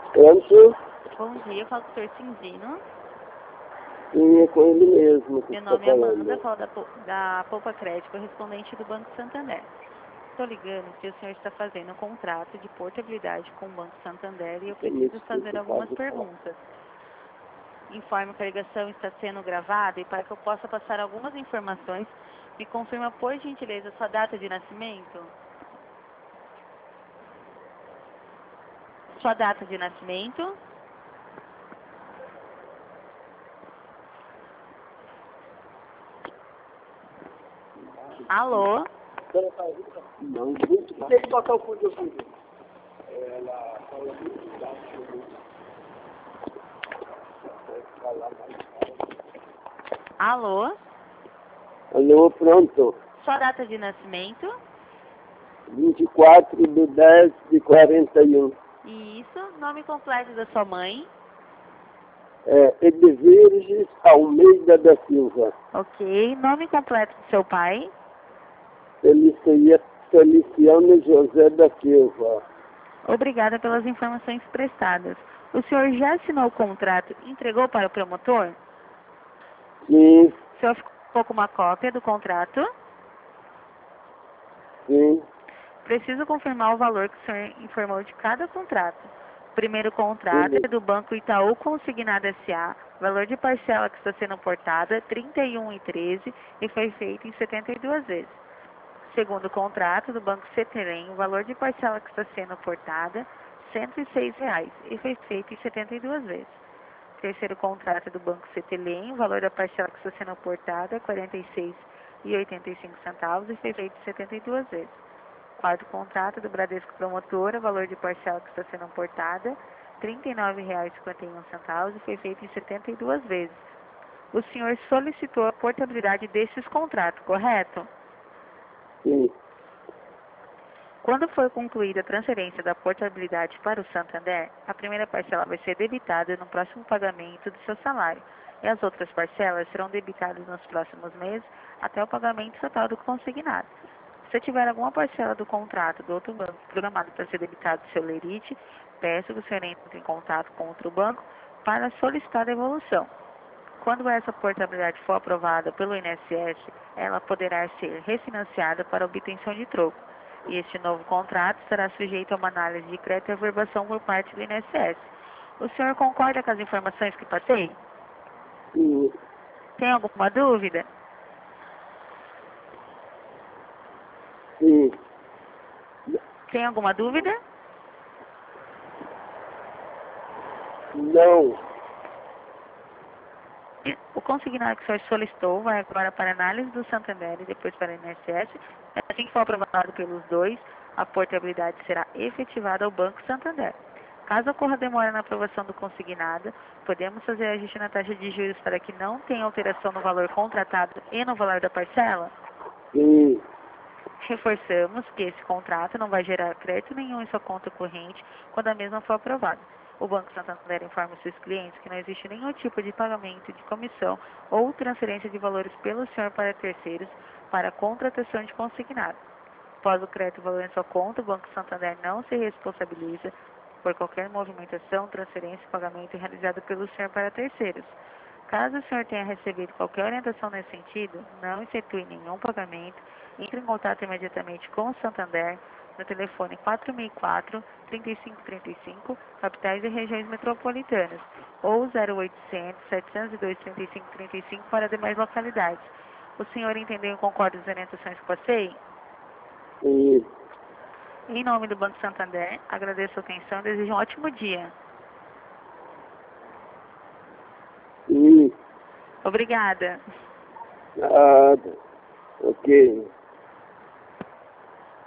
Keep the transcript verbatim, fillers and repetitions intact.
Pronto? Bom dia, eu falo com o senhor Cinzino. Sim, é com ele mesmo que Meu está nome é Amanda, falando. falo da, Po- da Poupa Crédito, correspondente do Banco Santander. Estou ligando que o senhor está fazendo um contrato de portabilidade com o Banco Santander e eu Me preciso fazer desculpe, algumas pode falar. perguntas. Informe que a ligação está sendo gravada e para que eu possa passar algumas informações, me confirma por gentileza sua data de nascimento? Sua data de nascimento? Alô? Não, muito bom. Tem que botar o fundo aqui. Ela fala muito baixo. Pode falar mais. Alô? Alô, pronto. Sua data de nascimento? vinte e quatro de dez de quarenta e um. Isso. Nome completo da sua mãe? É, Edvirges Almeida da Silva. Ok. Nome completo do seu pai? Felicia, Feliciano José da Silva. Obrigada pelas informações prestadas. O senhor já assinou o contrato e entregou para o promotor? Sim, O senhor ficou com uma cópia do contrato? sim, Preciso confirmar o valor que o senhor informou de cada contrato. O primeiro contrato sim, é do Banco Itaú Consignado S A, valor de parcela que está sendo portada trinta e um e treze e foi feito em setenta e duas vezes. Segundo contrato do Banco Cetelem, o valor de parcela que está sendo portada cento e seis reais e foi feito em setenta e duas vezes. Terceiro contrato do Banco Cetelem, o valor da parcela que está sendo portada quarenta e seis reais e oitenta e cinco centavos e foi feito em setenta e duas vezes. Quarto contrato do Bradesco Promotora, valor de parcela que está sendo portada trinta e nove reais e cinquenta e um centavos e foi feito em setenta e duas vezes. O senhor solicitou a portabilidade desses contratos, correto? sim. Quando for concluída a transferência da portabilidade para o Santander, a primeira parcela vai ser debitada no próximo pagamento do seu salário e as outras parcelas serão debitadas nos próximos meses até o pagamento total do consignado. Se tiver alguma parcela do contrato do outro banco programado para ser debitado do seu lerite, peço que o senhor entre em contato com outro banco para solicitar a devolução. Quando essa portabilidade for aprovada pelo I N S S, ela poderá ser refinanciada para obtenção de troco. E este novo contrato será sujeito a uma análise de crédito e averbação por parte do I N S S. O senhor concorda com as informações que passei? Sim, Tem alguma dúvida? sim. Tem alguma dúvida? Não. O consignado que o senhor solicitou vai agora para análise do Santander e depois para o I N S S. Assim que for aprovado pelos dois, a portabilidade será efetivada ao Banco Santander. Caso ocorra demora na aprovação do consignado, podemos fazer ajuste na taxa de juros para que não tenha alteração no valor contratado e no valor da parcela? Sim, Reforçamos que esse contrato não vai gerar crédito nenhum em sua conta corrente quando a mesma for aprovada. O Banco Santander informa os seus clientes que não existe nenhum tipo de pagamento de comissão ou transferência de valores pelo senhor para terceiros para a contratação de consignado. Após o crédito valor em sua conta, o Banco Santander não se responsabiliza por qualquer movimentação, transferência ou pagamento realizado pelo senhor para terceiros. Caso o senhor tenha recebido qualquer orientação nesse sentido, não efetue nenhum pagamento, entre em contato imediatamente com o Santander no telefone quatro seis quatro, três cinco três cinco, capitais e regiões metropolitanas, ou zero oitocentos, sete zero dois, três cinco três cinco para demais localidades. O senhor entendeu e concorda com as orientações que passei? sim. Em nome do Banco Santander, agradeço a atenção e desejo um ótimo dia. Sim. Obrigada. Nada. Ok.